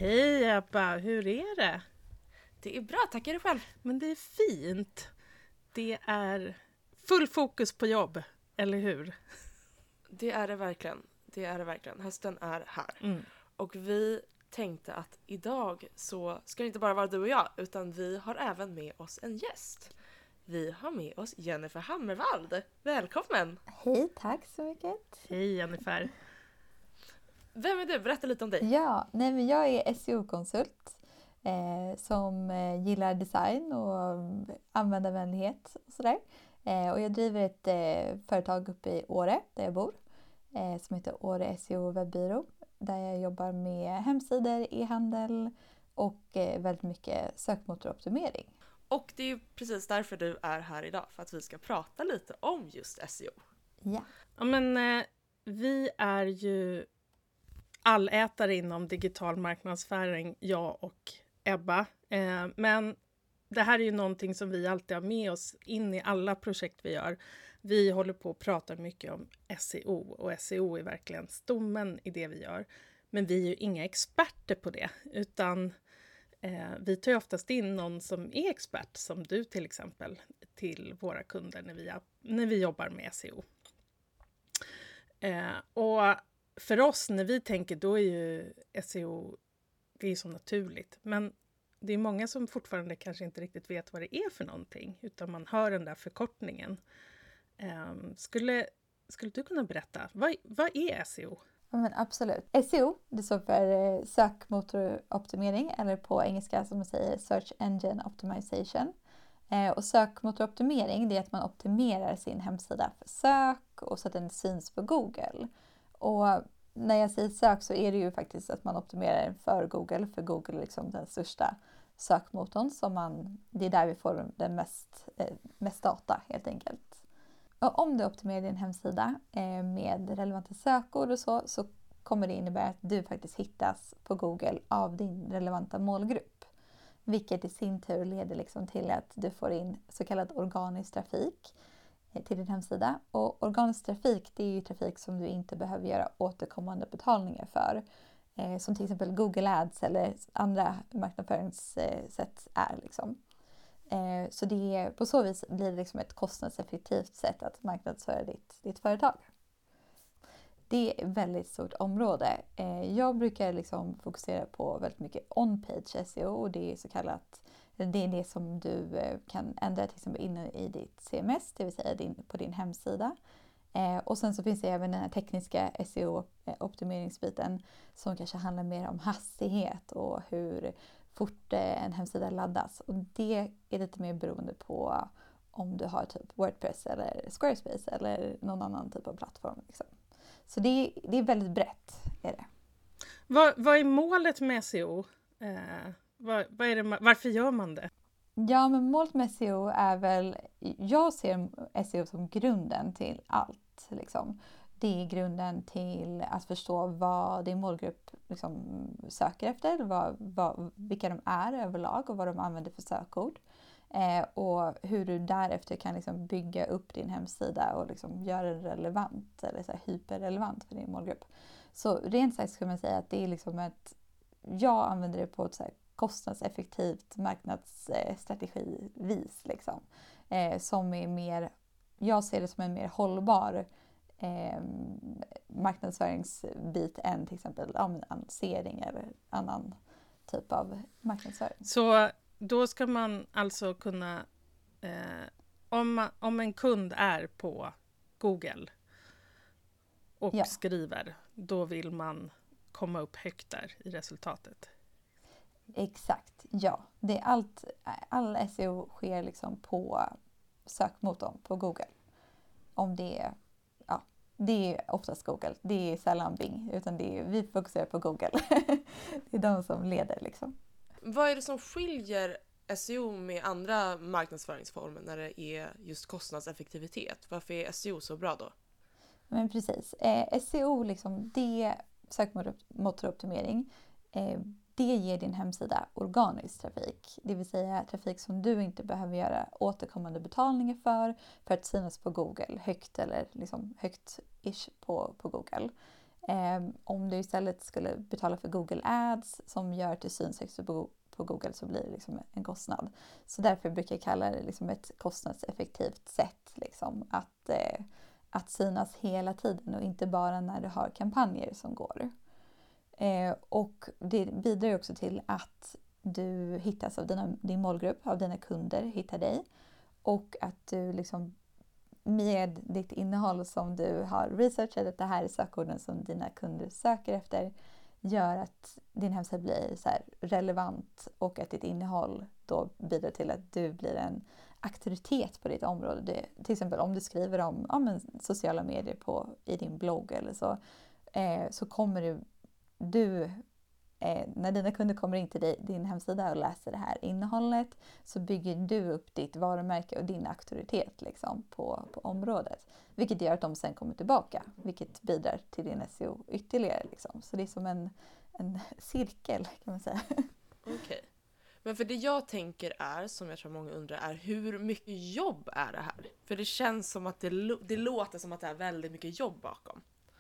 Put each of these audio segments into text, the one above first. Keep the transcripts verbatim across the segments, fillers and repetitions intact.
Hej Ebba, hur är det? Det är bra, tackar du själv. Men det är fint. Det är full fokus på jobb, eller hur? Det är det verkligen. Det är det verkligen. Hösten är här. Mm. Och vi tänkte att idag så ska det inte bara vara du och jag, utan vi har även med oss en gäst. Vi har med oss Jennifer Hammervald. Välkommen! Hej, tack så mycket. Hej Jennifer. Vem är du? Berätta lite om dig. Ja, nej men jag är S E O-konsult eh, som eh, gillar design och användarvänlighet och sådär. Eh, och jag driver ett eh, företag uppe i Åre, där jag bor, eh, som heter Åre S E O Webbyrå. Där jag jobbar med hemsidor, e-handel och eh, väldigt mycket sökmotoroptimering. Och det är precis därför du är här idag, för att vi ska prata lite om just S E O. Ja. Ja, men eh, vi är ju allätare inom digital marknadsföring, jag och Ebba. Eh, men det här är ju någonting som vi alltid har med oss in i alla projekt vi gör. Vi håller på att prata mycket om S E O och S E O är verkligen stommen i det vi gör. Men vi är ju inga experter på det, utan eh, vi tar ju oftast in någon som är expert, som du till exempel, till våra kunder när vi, när vi jobbar med S E O. Eh, och för oss när vi tänker, då är ju S E O, det är så naturligt. Men det är många som fortfarande kanske inte riktigt vet vad det är för någonting, utan man hör den där förkortningen. Um, skulle, skulle du kunna berätta, vad, vad är S E O? Ja, men absolut. S E O, det står för eh, sökmotoroptimering, eller på engelska som man säger Search Engine Optimization. Eh, och sökmotoroptimering, det är att man optimerar sin hemsida för sök och så att den syns på Google. Och när jag säger sök så är det ju faktiskt att man optimerar för Google, för Google är liksom den största sökmotorn, som man, det är där vi får den mest, eh, mest data helt enkelt. Och om du optimerar din hemsida eh, med relevanta sökord och så, så kommer det innebära att du faktiskt hittas på Google av din relevanta målgrupp. Vilket i sin tur leder liksom till att du får in så kallad organisk trafik till din hemsida. Och organisk trafik, det är ju trafik som du inte behöver göra återkommande betalningar för. Eh, som till exempel Google Ads eller andra marknadsföringssätt är. Liksom. Eh, så det är, på så vis blir det liksom ett kostnadseffektivt sätt att marknadsföra ditt, ditt företag. Det är ett väldigt stort område. Eh, jag brukar liksom fokusera på väldigt mycket on-page S E O, och det är så kallat. Det är det som du kan ändra till exempel inne i ditt C M S, det vill säga din, på din hemsida. Eh, och sen så finns det även den här tekniska S E O-optimeringsbiten som kanske handlar mer om hastighet och hur fort eh, en hemsida laddas. Och det är lite mer beroende på om du har typ WordPress eller Squarespace eller någon annan typ av plattform. Liksom. Så det, det är väldigt brett. Är det. Vad, vad är målet med S E O? Eh, vad, vad är det, varför gör man det? Ja, men målet med S E O är väl, jag ser S E O som grunden till allt. Liksom. Det är grunden till att förstå vad din målgrupp liksom söker efter, vad, vad, vilka de är överlag och vad de använder för sökord. Eh, och hur du därefter kan liksom bygga upp din hemsida och liksom göra den relevant eller så här hyperrelevant för din målgrupp. Så rent sagt ska man säga att det är liksom ett, jag använder det på ett så här kostnadseffektivt marknadsstrategivis liksom. Eh, som är mer, jag ser det som en mer hållbar eh, marknadsföringsbit än till exempel ja, annonsering eller annan typ av marknadsföring. Så då ska man alltså kunna, eh, om, man, om en kund är på Google och ja. skriver, då vill man komma upp högt där i resultatet. Exakt, ja. Det är allt, all S E O sker liksom på sökmotorn på Google. Om det är, ja, det är oftast Google. Det är sällan Bing, utan det är, vi fokuserar på Google. Det är de som leder liksom. Vad är det som skiljer S E O med andra marknadsföringsformer när det är just kostnadseffektivitet? Varför är S E O så bra då? Men precis. Eh, S E O, liksom, det sökmotoroptimering, eh, det ger din hemsida organisk trafik. Det vill säga trafik som du inte behöver göra återkommande betalningar för, för att synas på Google högt eller liksom högt-ish på, på Google. Eh, om du istället skulle betala för Google Ads som gör att du syns högst på, på Google så blir det liksom en kostnad. Så därför brukar jag kalla det liksom ett kostnadseffektivt sätt liksom, att, eh, att synas hela tiden och inte bara när du har kampanjer som går. Eh, och det bidrar också till att du hittas av dina, din målgrupp, av dina kunder hittar dig. Och att du liksom med ditt innehåll som du har researchat, att det här är sökorden som dina kunder söker efter, gör att din hemsida blir så här relevant och att ditt innehåll då bidrar till att du blir en auktoritet på ditt område. Det, till exempel om du skriver om ja, men, sociala medier på, i din blogg eller så, eh, så kommer du, du eh, när dina kunder kommer in till dig, din hemsida och läser det här innehållet så bygger du upp ditt varumärke och din auktoritet liksom, på, på området. Vilket gör att de sen kommer tillbaka, vilket bidrar till din S E O ytterligare. Liksom. Så det är som en, en cirkel kan man säga. Okej. Okay. Men för det jag tänker är, som jag tror många undrar, är hur mycket jobb är det här? För det känns som att det, det låter som att det är väldigt mycket jobb bakom.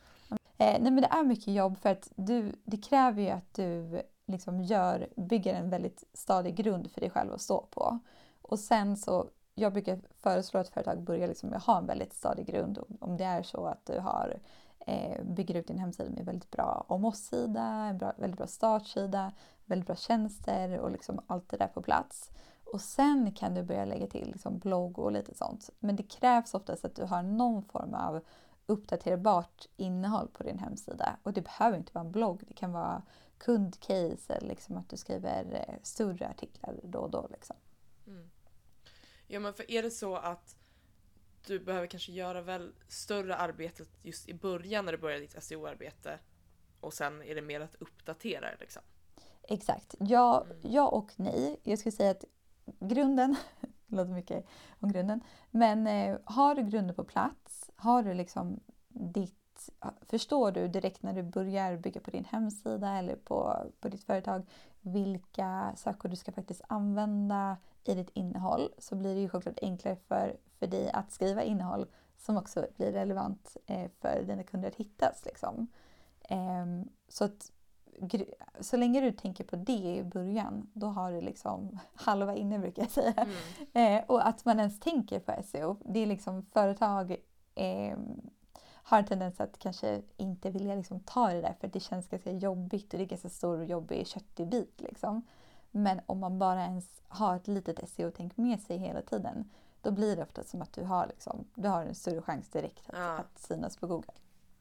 Eh, nej men det är mycket jobb för att du, det kräver ju att du liksom gör, bygger en väldigt stadig grund för dig själv att stå på. Och sen så, jag brukar föreslå att företag börjar liksom ha en väldigt stadig grund. Om det är så att du har, eh, bygger ut din hemsida med väldigt bra om oss-sida, en bra, väldigt bra startsida, väldigt bra tjänster och liksom allt det där på plats. Och sen kan du börja lägga till liksom blogg och lite sånt. Men det krävs oftast att du har någon form av uppdaterbart innehåll på din hemsida. Och det behöver inte vara en blogg. Det kan vara kundcase eller liksom att du skriver större artiklar då och då. Liksom. Mm. Ja, men för är det så att du behöver kanske göra väl större arbetet just i början när du börjar ditt S E O-arbete och sen är det mer att uppdatera det liksom? Exakt. Ja, mm. ja och nej. Jag skulle säga att grunden, det låter mycket om grunden, men eh, har du grunden på plats, har du liksom ditt, förstår du direkt när du börjar bygga på din hemsida eller på, på ditt företag vilka sökord du ska faktiskt använda i ditt innehåll, så blir det ju självklart enklare för, för dig att skriva innehåll som också blir relevant eh, för dina kunder att hittas. Liksom. Eh, så att så länge du tänker på det i början, då har du liksom halva inne brukar jag säga. Mm. Eh, och att man ens tänker på S E O, det är liksom företag eh, har en tendens att kanske inte vilja liksom ta det där för att det känns ganska jobbigt och det är ganska stor och jobbig köttig bit liksom. Men om man bara ens har ett litet S E O-tänk med sig hela tiden, då blir det ofta som att du har, liksom, du har en större chans direkt att, ja. att synas på Google.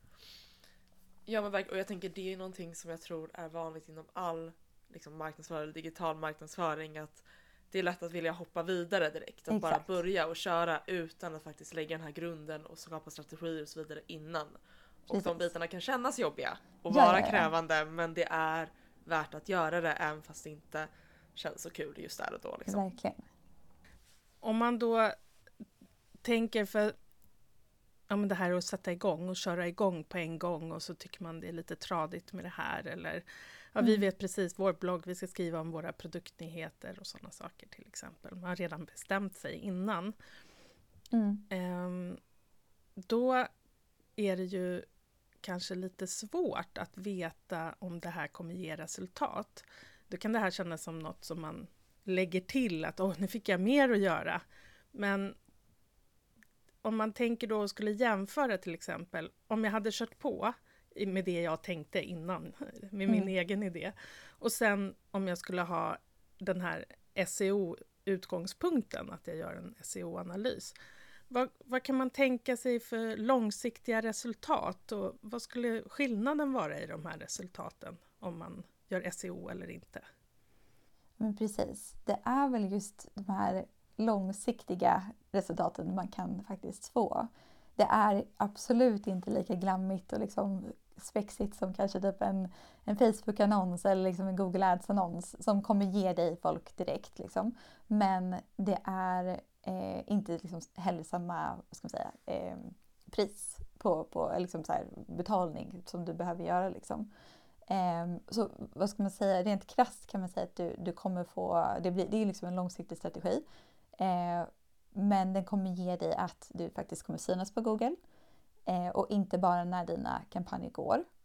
Ja, men verkligen. Och jag tänker det är någonting som jag tror är vanligt inom all liksom, marknadsföring, digital marknadsföring, att det är lätt att vilja hoppa vidare direkt. Att Exakt. bara börja och köra utan att faktiskt lägga den här grunden och skapa strategier och så vidare innan. Och Precis. de bitarna kan kännas jobbiga och Ja, vara ja, ja. krävande, men det är värt att göra det även fast det inte känns så kul just där och då. Liksom. Verkligen. Om man då tänker för ja, men det här att sätta igång och köra igång på en gång och så tycker man det är lite tradigt med det här. Eller ja, vi Mm. vet precis vår blogg, vi ska skriva om våra produktnyheter och sådana saker till exempel. Man har redan bestämt sig innan. Mm. Ehm, då är det ju kanske lite svårt att veta om det här kommer ge resultat. Då kan det här kännas som något som man lägger till att åh, nu fick jag mer att göra. Men om man tänker då och skulle jämföra till exempel, om jag hade kört på med det jag tänkte innan, med min Mm. egen idé. Och sen om jag skulle ha den här S E O-utgångspunkten, att jag gör en S E O-analys. Vad, vad kan man tänka sig för långsiktiga resultat och vad skulle skillnaden vara i de här resultaten om man gör S E O eller inte? Men precis, det är väl just de här långsiktiga resultaten man kan faktiskt få. Det är absolut inte lika glammigt och liksom spexigt som kanske typ en, en Facebook-annons eller liksom en Google Ads-annons som kommer ge dig folk direkt. Liksom. Men det är eh, inte liksom heller samma vad ska man säga, eh, pris på, på liksom så här betalning som du behöver göra. Liksom. Eh, så vad ska man säga, rent krasst kan man säga att du, du kommer få, det, blir, det är liksom en långsiktig strategi. Eh, men den kommer ge dig att du faktiskt kommer synas på Google. Eh, och inte bara när dina kampanjer går.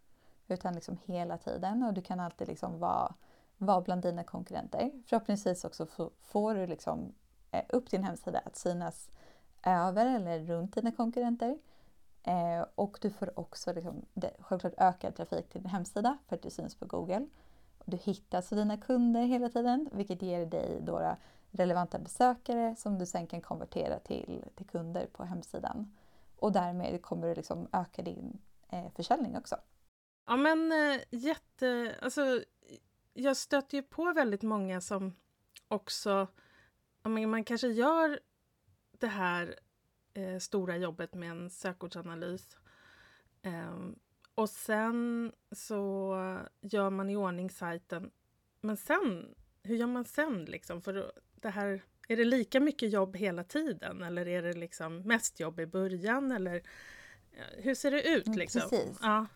utan liksom hela tiden, och du kan alltid liksom vara, vara bland dina konkurrenter. Förhoppningsvis också få, får du liksom eh, upp din hemsida att synas över eller runt dina konkurrenter. Eh, och du får också liksom, det, självklart ökad trafik till din hemsida för att du syns på Google. Du hittas av dina kunder hela tiden, vilket ger dig då relevanta besökare som du sen kan konvertera till, till kunder på hemsidan. Och därmed kommer du liksom öka din eh, försäljning också. Ja, men eh, jätte... Alltså, jag stöter ju på väldigt många som också... Ja, men man kanske gör det här eh, stora jobbet med en sökordsanalys. Eh, och sen så gör man i ordning sajten. Men sen, hur gör man sen liksom? För det här, är det lika mycket jobb hela tiden? Eller är det liksom mest jobb i början? Eller hur ser det ut liksom? Precis. Ja.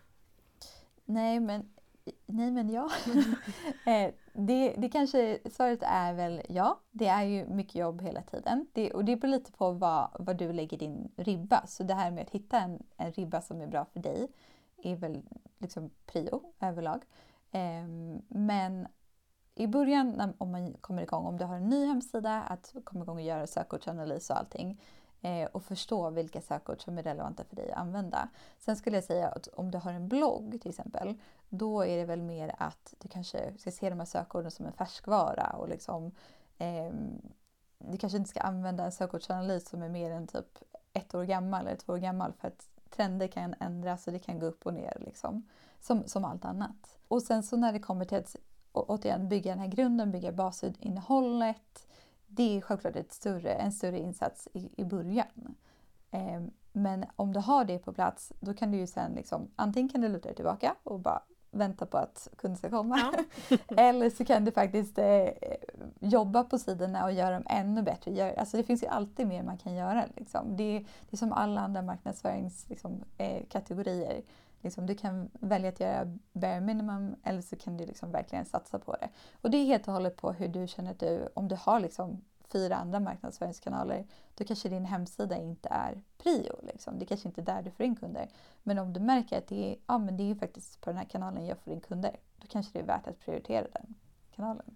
Nej, men, nej, men ja. eh, det, det kanske, svaret är väl ja. Det är ju mycket jobb hela tiden. Det, och det beror lite på vad, vad du lägger din ribba. Så det här med att hitta en, en ribba som är bra för dig är väl liksom prio överlag. Eh, men i början, när, om man kommer igång, om du har en ny hemsida, att komma igång och göra sökordsanalys och allting. Eh, och förstå vilka sökord som är relevanta för dig att använda. Sen skulle jag säga att om du har en blogg till exempel, då är det väl mer att du kanske ska se de här sökorden som en färskvara. Och liksom, eh, du kanske inte ska använda en sökordsanalys som är mer än typ ett år gammal eller två år gammal, för att trender kan ändras och det kan gå upp och ner liksom, som, som allt annat. Och sen så när det kommer till att återigen bygga den här grunden, bygga basinnehållet, det är självklart ett större, en större insats i, i början. Eh, men om du har det på plats, då kan du ju sen liksom, antingen kan du luta dig tillbaka och bara vänta på att kunden ska komma. Ja. Eller så kan du faktiskt eh, jobba på sidorna och göra dem ännu bättre. Gör, alltså det finns ju alltid mer man kan göra. Liksom. Det, det är som alla andra marknadsföringskategorier. Liksom, eh, kategorier. Liksom, du kan välja att göra bare minimum, eller så kan du liksom verkligen satsa på det. Och det är helt och hållet på hur du känner att du, om du har liksom fyra andra marknadsföringskanaler, då kanske din hemsida inte är prio. Liksom. Det kanske inte är där du får in kunder. Men om du märker att det är, ja, men det är faktiskt på den här kanalen jag får in kunder, då kanske det är värt att prioritera den kanalen.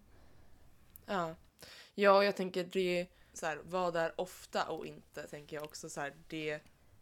Ja, ja, jag tänker det så här, vad där ofta och inte, tänker jag också så här, det.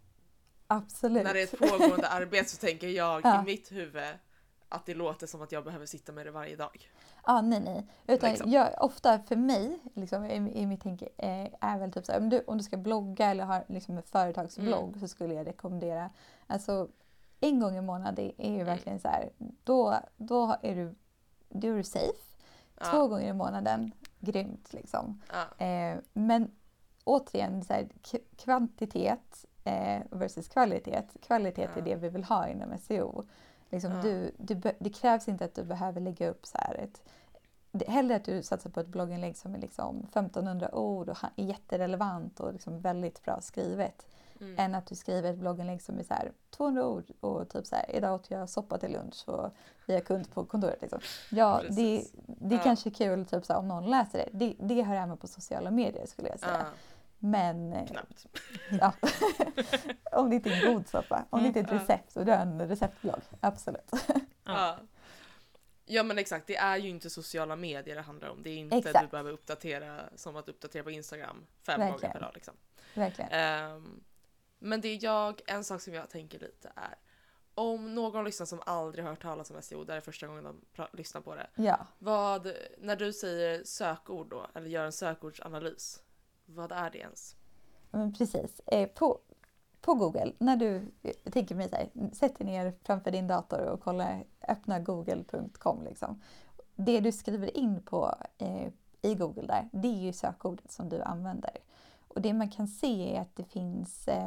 Absolut. När det är ett pågående arbete så tänker jag ja. i mitt huvud att det låter som att jag behöver sitta med det varje dag. Ja, nej, nej. Utan liksom. jag, ofta för mig, liksom, i, i mitt tänk, eh, är väl typ så här, om du, om du ska blogga eller ha liksom, en företagsblogg, mm. så skulle jag rekommendera, alltså en gång i månaden, det är ju mm. verkligen så här, då, då är du, då är du safe. Ja. Två gånger i månaden, grymt liksom. Ja. Eh, men återigen, så här, k- kvantitet eh, versus kvalitet. Kvalitet ja. är det vi vill ha inom S E O. Liksom ja. du, du, det krävs inte att du behöver lägga upp så här ett... Det, hellre att du satsar på ett blogginlägg som är liksom femtonhundra ord och är jätterelevant och liksom väldigt bra skrivet. Mm. Än att du skriver ett blogginlägg som är så här tvåhundra ord och typ så här, idag åt jag soppa till lunch och vi har kund på kontoret. Liksom. Ja, Precis. det, det är ja. kanske kul typ så här, om någon läser det. det. Det hör hemma på sociala medier skulle jag säga. Ja. Men... Knappt. Ja. Om det inte är en god soppa. Om det inte är ett recept och du har en receptblogg. Absolut. Ja. Ja, men exakt. Det är ju inte sociala medier det handlar om. Det är inte exakt. Du behöver uppdatera som att uppdatera på Instagram fem Verkligen. gånger per dag. Liksom. Verkligen. Um, men det är jag, en sak som jag tänker lite är, om någon lyssnar som aldrig hört talas om S E O, där är första gången de pra- lyssnar på det. Ja. Vad, när du säger sökord då, eller gör en sökordsanalys, vad är det ens? Men precis. Eh, på, på Google, när du jag tänker mig så här, sätt dig ner framför din dator och kolla, öppna google punkt com liksom. Det du skriver in på eh, i Google där, det är ju sökordet som du använder. Och det man kan se är att det finns, eh,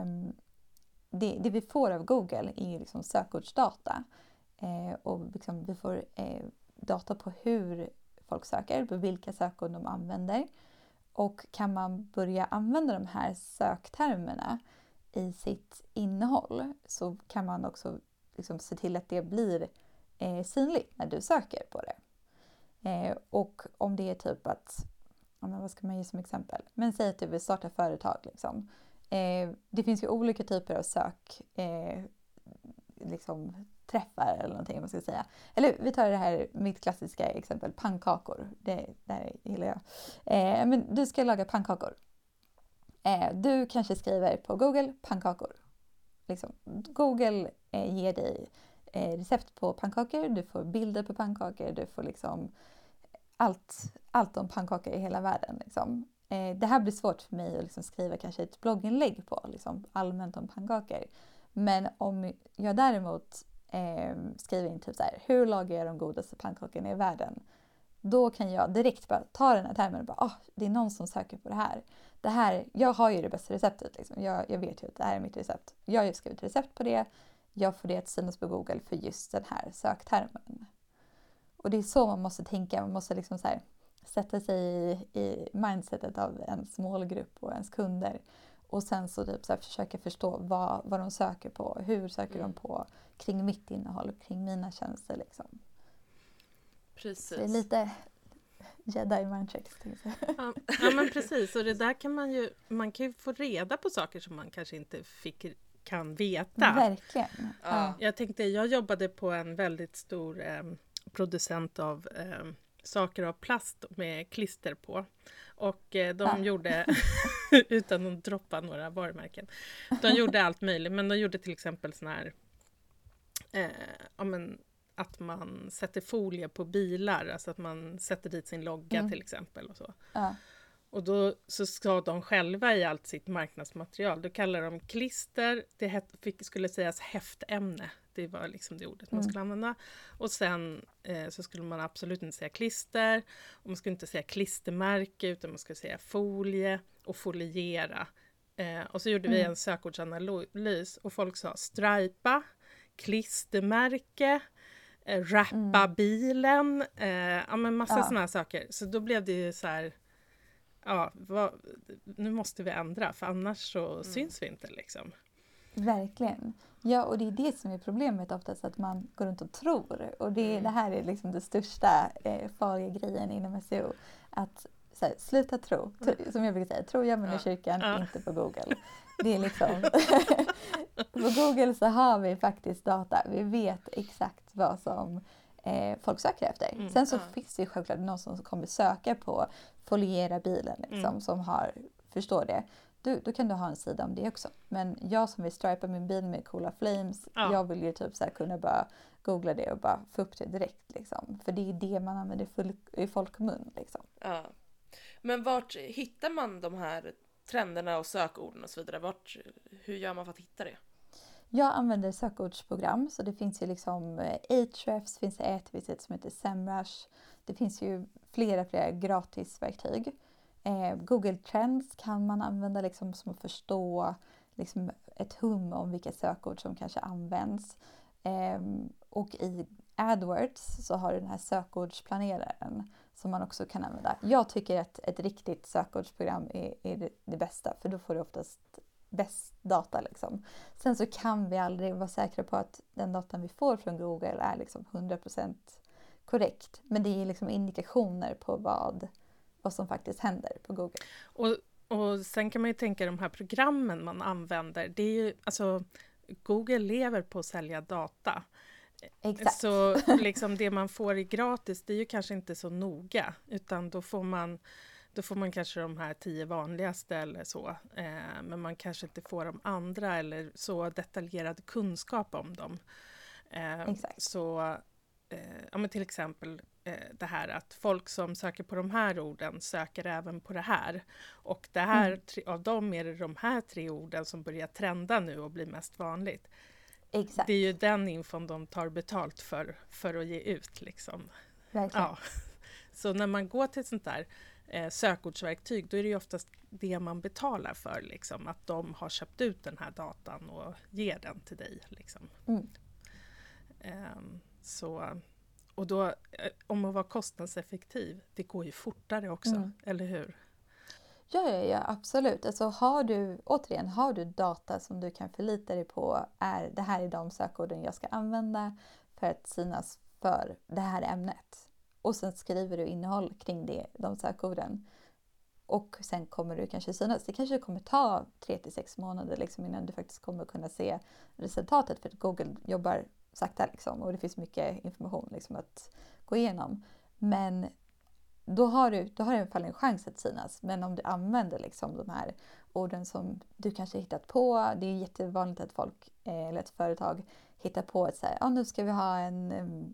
det, det vi får av Google är liksom sökordsdata. Eh, och liksom vi får eh, data på hur folk söker, på vilka sökord de använder. Och kan man börja använda de här söktermerna i sitt innehåll, så kan man också liksom se till att det blir eh, synligt när du söker på det. Eh, och om det är typ att, ja, men vad ska man ge som exempel? Men säg att du vill starta företag. Liksom. Eh, det finns ju olika typer av sök, eh, liksom, träffar eller någonting man ska säga. Eller vi tar det här, mitt klassiska exempel, pannkakor. Det, det här gillar jag. Eh, men du ska laga pannkakor. Eh, du kanske skriver på Google pannkakor. Liksom, Google eh, ger dig eh, recept på pannkakor, du får bilder på pannkakor, du får liksom allt, allt om pannkakor i hela världen. Liksom. Eh, det här blir svårt för mig att liksom skriva kanske ett blogginlägg på, liksom, allmänt om pannkakor. Men om jag däremot eh, skriver in typ så här, hur lagar jag de godaste pannkakorna i världen? Då kan jag direkt bara ta den här termen och bara, ah, det är någon som söker på det här. Det här, jag har ju det bästa receptet. Liksom. Jag, jag vet ju att det här är mitt recept. Jag har ju skrivit recept på det. Jag får det att synas på Google för just den här söktermen. Och det är så man måste tänka. Man måste liksom så här, sätta sig i, i mindsetet av ens målgrupp och ens kunder. Och sen så, typ så här, försöka förstå vad, vad de söker på. Hur söker mm. de på kring mitt innehåll, kring mina tjänster. Liksom. Precis. Så det är lite Jedi mind tricks. Ja, ja men precis, och det där kan man ju, man kan ju få reda på saker som man kanske inte fick, kan veta. Verkligen. Ja. Jag tänkte, jag jobbade på en väldigt stor eh, producent av eh, saker av plast med klister på. Och eh, de ja. gjorde, utan att droppa några varumärken, de gjorde allt möjligt, men de gjorde till exempel sån här eh, ja men att man sätter folie på bilar, alltså att man sätter dit sin logga mm. till exempel och så. Ja. Och då så ska de själva i allt sitt marknadsmaterial, då kallar de klister, det het, fick, skulle sägas häftämne, det var liksom det ordet man skulle mm. använda. Och sen eh, så skulle man absolut inte säga klister, och man skulle inte säga klistermärke, utan man skulle säga folie och foliera. Eh, och så gjorde mm. vi en sökordsanalys och folk sa stripa, klistermärke, Eh, rappa mm. bilen, eh, ja men massa ja. såna här saker. Så då blev det ju så här, ja, vad, nu måste vi ändra, för annars så mm. syns vi inte liksom. Verkligen. Ja, och det är det som är problemet oftast, att man går runt och tror. Och det, mm. det här är liksom det största eh, farliga grejen inom S E O. Att så här, sluta tro. Tro, som jag brukar säga, tro gör man i kyrkan, ja. inte på Google. Det är liksom... På Google så har vi faktiskt data. Vi vet exakt vad som eh, folk söker efter. Mm, Sen så ja. finns det ju självklart någon som kommer söka på foliera bilen liksom, mm. som har, förstår det. Du, då kan du ha en sida om det också. Men jag som vill stripa min bil med coola flames, ja. jag vill ju typ så här kunna bara googla det och bara få upp det direkt. Liksom. För det är det man använder full, i folkmun. Liksom. Ja. Men vart hittar man de här trenderna och sökorden och så vidare? Vart, hur gör man för att hitta det? Jag använder sökordsprogram, så det finns ju liksom Ahrefs, det finns ett visit som heter Semrush. Det finns ju flera, flera gratisverktyg. Eh, Google Trends kan man använda liksom som att förstå liksom ett hum om vilka sökord som kanske används. Eh, och i AdWords så har du den här sökordsplaneraren som man också kan använda. Jag tycker att ett riktigt sökordsprogram är, är det, det bästa, för då får du oftast bäst data. Liksom. Sen så kan vi aldrig vara säkra på att den datan vi får från Google är liksom hundra procent korrekt. Men det är liksom indikationer på vad, vad som faktiskt händer på Google. Och, och sen kan man ju tänka de här programmen man använder. Det är ju, alltså, Google lever på att sälja data. Exakt. Så liksom det man får i gratis, det är ju kanske inte så noga, utan då får man Då får man kanske de här tio vanligaste eller så. Eh, men man kanske inte får de andra eller så detaljerad kunskap om dem. Eh, Exakt. Så eh, ja, men till exempel eh, det här att folk som söker på de här orden söker även på det här. Och det här, mm. tre, av dem är det de här tre orden som börjar trenda nu och blir mest vanligt. Exakt. Det är ju den infon de tar betalt för, för att ge ut. Liksom. Verkligen. Ja. Så när man går till sånt där Eh, sökordsverktyg, då är det ju oftast det man betalar för, liksom, att de har köpt ut den här datan och ger den till dig. Liksom. Mm. Eh, så, och då, eh, om man var kostnadseffektiv, det går ju fortare också, mm. eller hur? Ja, ja, ja, absolut. Alltså har du, återigen, har du data som du kan förlita dig på, är det här är de sökorden jag ska använda för att synas för det här ämnet. Och sen skriver du innehåll kring det, de sökorden. Och sen kommer du kanske synas. Det kanske kommer ta tre till sex månader liksom innan du faktiskt kommer kunna se resultatet. För att Google jobbar sakta liksom, och det finns mycket information liksom, att gå igenom. Men då har du, då har du i alla fall en chans att synas. Men om du använder liksom de här orden som du kanske hittat på. Det är jättevanligt att folk eller ett företag hittar på att säga, ah, nu ska vi ha en,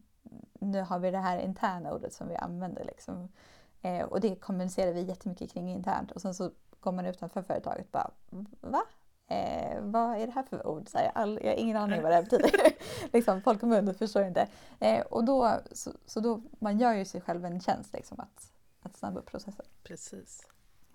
nu har vi det här interna ordet som vi använder liksom. Eh, och det kommunicerar vi jättemycket kring internt. Och sen så går man utanför företaget och bara, va? Eh, vad är det här för ord? Så här, all, jag har ingen aning vad det här betyder. liksom, folk och mun förstår inte. Eh, och då, så, så då, man gör ju sig själv en tjänst liksom, att, att snabba upp processen. Precis.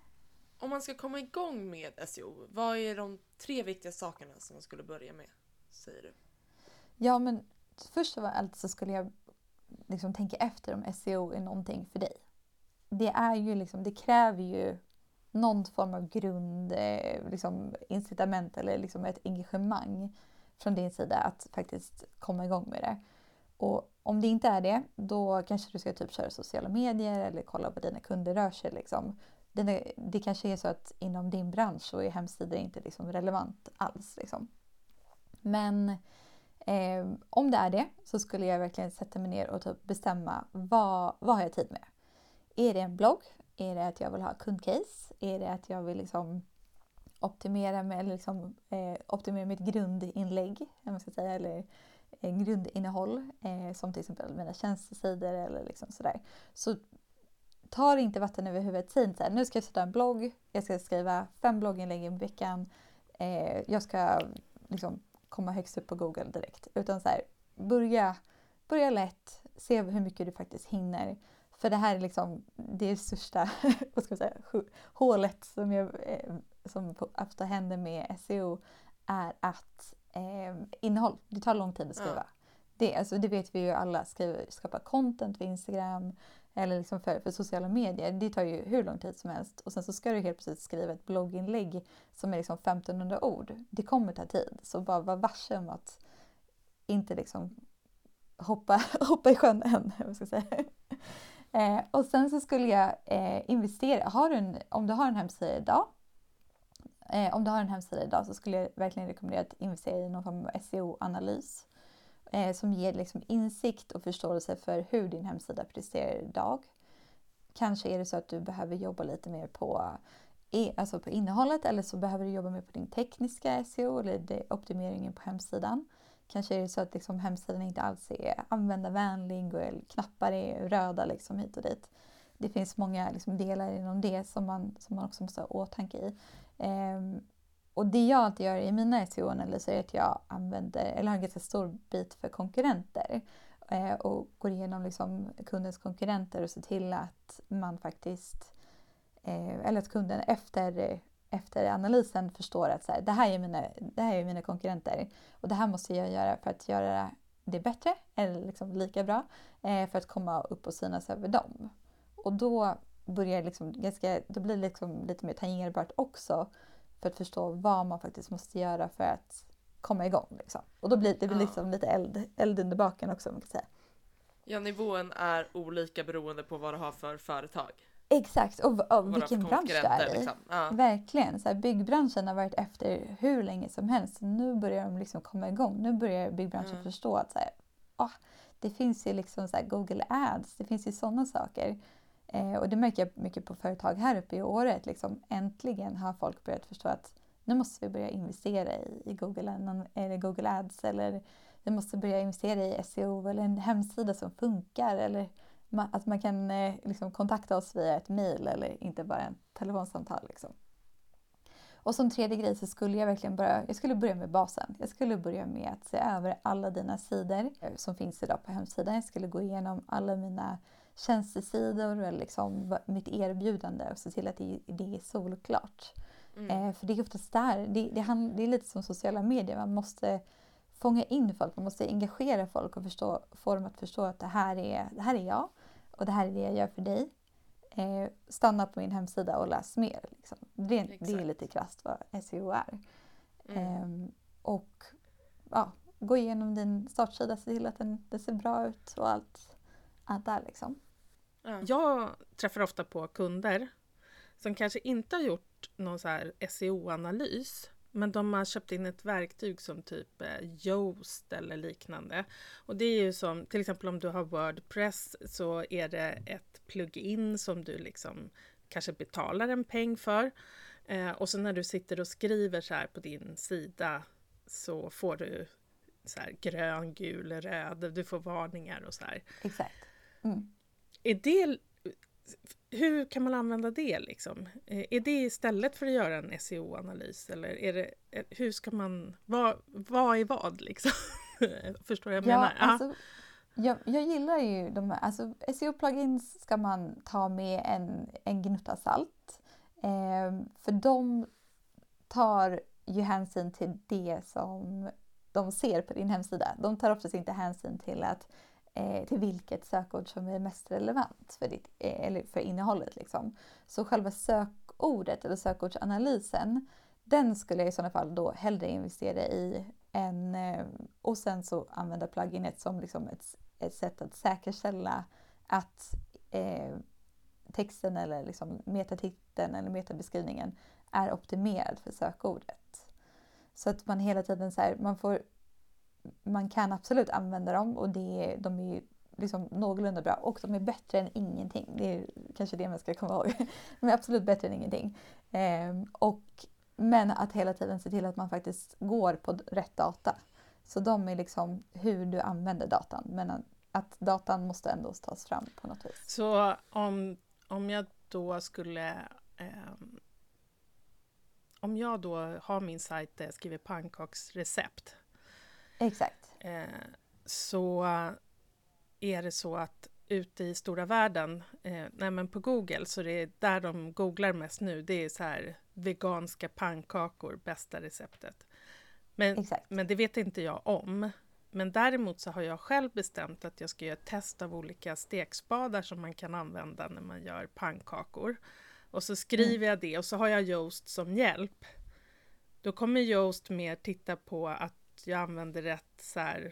Om man ska komma igång med S E O, vad är de tre viktiga sakerna som man skulle börja med, säger du? Ja, men först av allt så skulle jag liksom tänka efter om S E O är någonting för dig. Det är ju liksom, det kräver ju någon form av grund, liksom incitament eller liksom ett engagemang från din sida att faktiskt komma igång med det. Och om det inte är det, då kanske du ska typ köra sociala medier eller kolla vad dina kunder rör sig. Liksom. Det, det kanske är så att inom din bransch så är hemsidor inte liksom relevant alls. Liksom. Men eh, om det är det så skulle jag verkligen sätta mig ner och typ bestämma vad, vad har jag tid med. Är det en blogg? Är det att jag vill ha kundcase? Är det att jag vill liksom optimera, med, eller liksom, eh, optimera mitt grundinlägg, om man ska säga, eller eh, grundinnehåll, eh, som till exempel mina tjänstesidor eller liksom sådär. Så tar inte vatten över huvudet. Säg inte så här, nu ska jag sätta en blogg, jag ska skriva fem blogginlägg i veckan, eh, jag ska liksom komma högst upp på Google direkt. Utan så här, börja, börja lätt, se hur mycket du faktiskt hinner. För det här är liksom det största vad ska man säga, hålet som, jag, som ofta händer med S E O är att eh, innehåll, det tar lång tid att skriva. Ja. Det, alltså, det vet vi ju alla, skriva, skapa content för Instagram eller liksom för, för sociala medier. Det tar ju hur lång tid som helst. Och sen så ska du helt plötsligt skriva ett blogginlägg som är liksom femtonhundra ord. Det kommer ta tid. Så bara var varse om att inte liksom hoppa, hoppa i sjön än. Vad ska jag säga. Eh, och sen så skulle jag eh, investera. Har du en, om du har en hemsida idag, eh, om du har en hemsida idag så skulle jag verkligen rekommendera att investera i någon form av S E O-analys eh, som ger liksom insikt och förståelse för hur din hemsida presterar idag. Kanske är det så att du behöver jobba lite mer på, alltså på innehållet, eller så behöver du jobba mer på din tekniska S E O eller det, optimeringen på hemsidan. Kanske är det så att liksom hemsidan inte alls är användarvänlig och knappar är röda liksom hit och dit. Det finns många liksom delar inom det som man, som man också måste ha åtanke i. Ehm, och det jag alltid gör i mina S E O-analyser är att jag använder, eller har en ganska stor bit för konkurrenter. Eh, och går igenom liksom kundens konkurrenter och ser till att man faktiskt, eh, eller att kunden efter efter analysen förstår att så här, det, här är mina, det här är mina konkurrenter och det här måste jag göra för att göra det bättre eller liksom lika bra eh, för att komma upp och synas över dem. Och då börjar liksom ganska, då blir det liksom lite mer tangerbart också för att förstå vad man faktiskt måste göra för att komma igång. Liksom. Och då blir det blir liksom lite eld, eld under baken också, man kan säga. Ja, nivån är olika beroende på vad du har för företag. Exakt, och, och vilken bransch det är i. Liksom. Ja. Verkligen, så här, byggbranschen har varit efter hur länge som helst. Nu börjar de liksom komma igång. Nu börjar byggbranschen mm. förstå att så här, oh, det finns ju liksom så här, Google Ads, det finns ju sådana saker. Eh, och det märker jag mycket på företag här uppe i året. Liksom, äntligen har folk börjat förstå att nu måste vi börja investera i, i Google, eller Google Ads, eller vi måste börja investera i S E O eller en hemsida som funkar, eller att man kan eh, liksom kontakta oss via ett mejl eller inte bara en telefonsamtal. Liksom. Och som tredje grej så skulle jag verkligen börja, jag skulle börja med basen. Jag skulle börja med att se över alla dina sidor som finns idag på hemsidan. Jag skulle gå igenom alla mina tjänstesidor eller liksom mitt erbjudande och se till att det, det är solklart. Mm. Eh, för det är oftast där, det, det, hand, det är lite som sociala medier, man måste fånga in folk, man måste engagera folk och förstå, få dem att förstå att det här är, det här är jag och det här är det jag gör för dig. Eh, stanna på min hemsida och läs mer. Liksom. Det, det är lite krasst vad S E O är. Mm. Eh, och ja, gå igenom din startsida, se till att den, den ser bra ut och allt, allt där liksom. Mm. Jag träffar ofta på kunder som kanske inte har gjort någon så här S E O-analys, men de har köpt in ett verktyg som typ eh, Yoast eller liknande. Och det är ju som, till exempel om du har WordPress så är det ett plugin som du liksom kanske betalar en peng för. Eh, och så när du sitter och skriver så här på din sida så får du så här grön, gul, röd, du får varningar och så här. Exakt. Mm. Är det, hur kan man använda det liksom? Är det istället för att göra en S E O-analys eller är det, hur ska man, vad, vad är vad liksom? Förstår jag Ja, menar? alltså, jag, jag gillar ju de här, alltså S E O-plugins ska man ta med en, en gnutta salt. Eh, för de tar ju hänsyn till det som de ser på din hemsida. De tar oftast inte hänsyn till att eh, till vilket sökord som är mest relevant för, ditt, eh, eller för innehållet. Liksom. Så själva sökordet eller sökordsanalysen, den skulle jag i sådana fall då hellre investera i än, eh, och sen så använda pluginet som liksom ett, ett sätt att säkerställa att eh, texten eller liksom metatiteln eller metabeskrivningen är optimerad för sökordet. Så att man hela tiden så här, man får, man kan absolut använda dem och det, de är liksom någorlunda bra och de är bättre än ingenting. Det är kanske det man ska komma ihåg. De är absolut bättre än ingenting. Eh, och, men att hela tiden se till att man faktiskt går på rätt data. Så de är liksom hur du använder datan, men att, att datan måste ändå tas fram på något vis. Så om, om jag då skulle eh, om jag då har min sajt där jag skriver pannkaksrecept. Exakt. Eh, så är det så att ute i stora världen, eh, nej men på Google, så det är där de googlar mest nu, det är så här veganska pannkakor, bästa receptet. Men, men det vet inte jag om. Men däremot så har jag själv bestämt att jag ska göra ett test av olika stekspadar som man kan använda när man gör pannkakor. Och så skriver mm. jag det och så har jag Yoast som hjälp. Då kommer Yoast mer titta på att jag använder rätt så här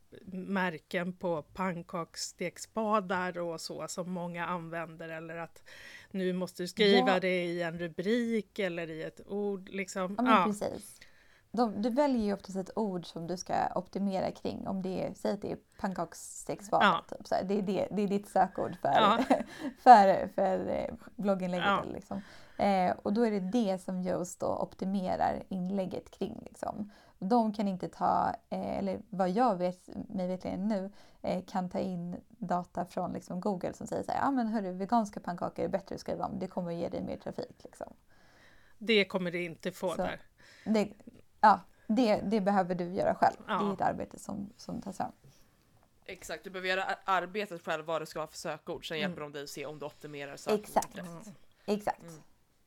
märken på pannkaksstekspadar och så som många använder, eller att nu måste du skriva ja. det i en rubrik eller i ett ord liksom. Ja, men ja. precis. De, du väljer ju oftast ett ord som du ska optimera kring. Om det är, säg att det är pannkaksstekspadar. Ja. Typ, så här, det, är det, det är ditt sökord för, ja. för, för blogginlägget. Ja. Liksom. Eh, och då är det det som just då optimerar inlägget kring. Liksom. De kan inte ta, eh, eller vad jag vet, mig vetligen nu, eh, kan ta in data från liksom, Google som säger så här, ja men hörru, veganska pannkakor är bättre att skriva om. Det kommer att ge dig mer trafik. Liksom. Det kommer det inte få så, där. Det, Ja, det, det behöver du göra själv. Ja. Det är ett arbete som, som tas fram. Exakt, du behöver göra arbetet själv vad det ska vara för sökord. Sen mm. hjälper de dig att se om du optimerar sökordet. Exakt. Mm. Exakt. Mm.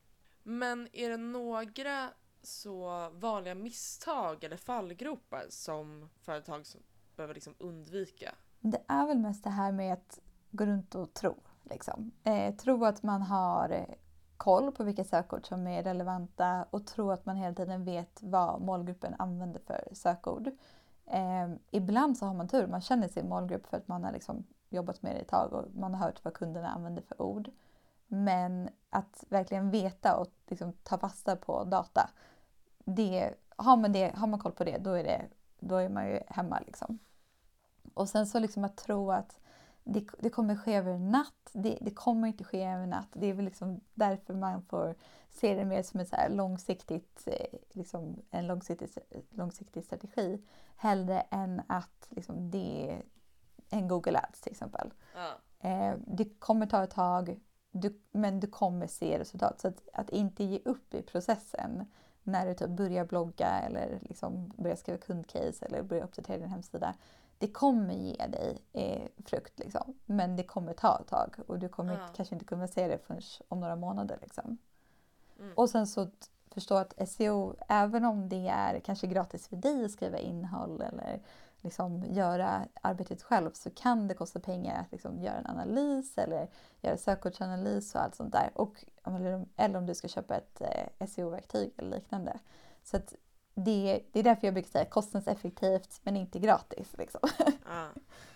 Men är det några så vanliga misstag eller fallgropar som företag behöver liksom undvika? Det är väl mest det här med att gå runt och tro. Liksom. Eh, tro att man har koll på vilka sökord som är relevanta och tro att man hela tiden vet vad målgruppen använder för sökord. Eh, ibland så har man tur, man känner sin målgrupp för att man har liksom jobbat med det ett tag och man har hört vad kunderna använder för ord. Men att verkligen veta och liksom ta fasta på data, det, har, man det, har man koll på det, då är, det, då är man ju hemma. Liksom. Och sen så liksom att tro att Det, det kommer ske över en natt. Det, det kommer inte ske över en natt. Det är väl liksom därför man får se det mer som en så här långsiktigt, liksom en långsiktig, långsiktig strategi. Hellre än att liksom det är en Google Ads till exempel. Ja. Eh, det kommer ta ett tag, du, men du kommer se resultat. Så att, att inte ge upp i processen när du typ börjar blogga eller liksom börjar skriva kundcase eller börjar uppdatera din hemsida. Det kommer ge dig eh, frukt liksom. Men det kommer ta ett tag. Och du kommer ja. kanske inte kunna se det förrän om några månader. Liksom. Mm. Och sen så förstå att S E O, även om det är kanske gratis för dig att skriva innehåll eller liksom göra arbetet själv, så kan det kosta pengar att liksom göra en analys eller göra sökordsanalys och allt sånt där. Och, eller om du ska köpa ett eh, S E O-verktyg eller liknande. Så att Det, det är därför jag brukar säga kostnadseffektivt men inte gratis. Liksom. Ja.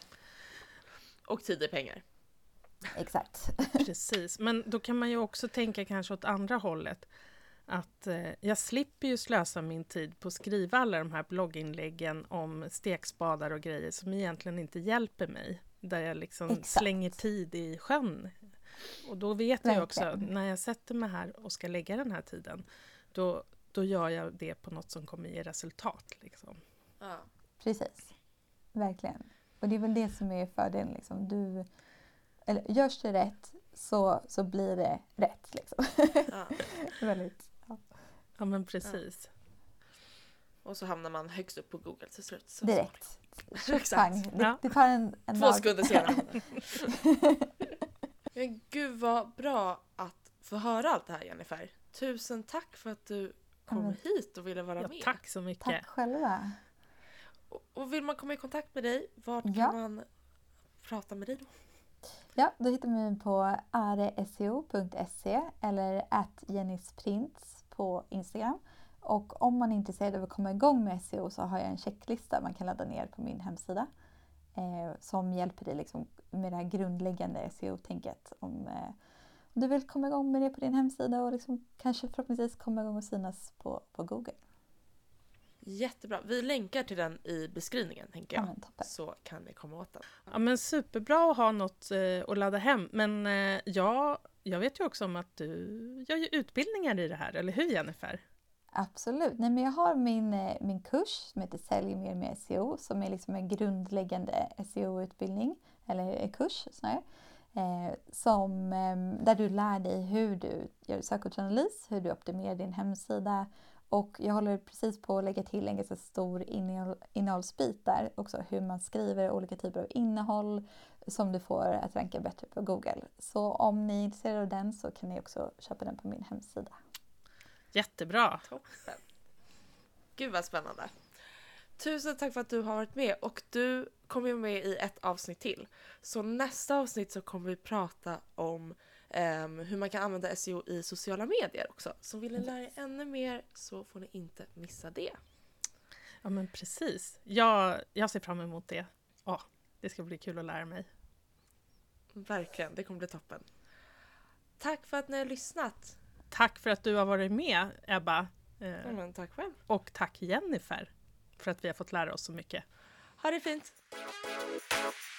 Och tid är pengar. Exakt. Precis, men då kan man ju också tänka kanske åt andra hållet. att eh, jag slipper ju slösa min tid på att skriva alla de här blogginläggen om stekspadar och grejer som egentligen inte hjälper mig. Där jag liksom Exakt. slänger tid i sjön. Och då vet jag också, när jag sätter mig här och ska lägga den här tiden, då, då gör jag det på något som kommer ge resultat. Liksom. Ja. Precis, verkligen. Och det är väl det som är fördelen. Liksom. Du, eller görs det rätt så, så blir det rätt. Liksom. Ja. Väldigt, ja. Ja, men precis. Och så hamnar man högst upp på Google till slut. Så Direkt. Exakt. Pang. Det, Ja. det tar en, en Två dag. sekunder senare. Men gud vad bra att få höra allt det här, Jennifer. Tusen tack för att du kom Mm. hit och ville vara Ja, med. tack så mycket. Tack själva. Och, och vill man komma i kontakt med dig, vart Ja. kan man prata med dig då? Ja, då hittar man mig på areseo punkt se eller at jennisprints på Instagram. Och om man är intresserad av att komma igång med S E O så har jag en checklista man kan ladda ner på min hemsida. Eh, som hjälper dig liksom med det här grundläggande S E O-tänket. Om, eh, om du vill komma igång med det på din hemsida och liksom kanske förhoppningsvis komma igång och synas på, på Google. Jättebra. Vi länkar till den i beskrivningen, tänker jag. Ja, men toppen. Så kan ni komma åt den. Ja, men superbra att ha något eh, att ladda hem. Men eh, ja, jag vet ju också om att du gör ju utbildningar i det här, eller hur Jennifer? Absolut. Nej, men jag har min, eh, min kurs som heter Sälj mer med S E O som är liksom en grundläggande S E O-utbildning, eller en kurs snarare. Eh, som, eh, där du lär dig hur du gör sökordsanalys, hur du optimerar din hemsida. Och jag håller precis på att lägga till en ganska stor innehåll, innehållsbit där också. Hur man skriver olika typer av innehåll som du får att ranka bättre på Google. Så om ni är intresserade av den så kan ni också köpa den på min hemsida. Jättebra. Toppen. Gud vad spännande. Tusen tack för att du har varit med. Och du kommer med i ett avsnitt till. Så nästa avsnitt så kommer vi prata om um, hur man kan använda S E O i sociala medier också. Så vill ni lära er ännu mer så får ni inte missa det. Ja, men precis. Jag, jag ser fram emot det. Ja, det ska bli kul att lära mig. Verkligen, det kommer bli toppen. Tack för att ni har lyssnat. Tack för att du har varit med, Ebba. Eh, Ja, men tack själv. och tack Jennifer för att vi har fått lära oss så mycket. Ha det fint.